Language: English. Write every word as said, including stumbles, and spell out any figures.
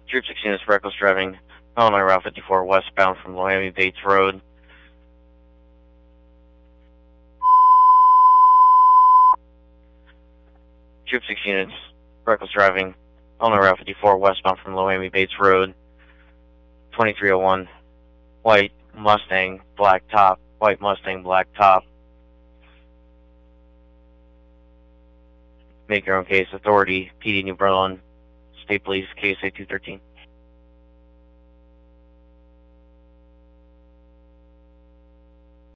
Troop six units, reckless driving, Illinois Route fifty-four westbound from Miami Bates Road. Troop six units, reckless driving, Illinois Route fifty-four westbound from Miami Bates Road. twenty-three oh one, white Mustang, black top, white Mustang, black top. Make your own case. Authority, P D New Berlin, State Police, K S A two thirteen.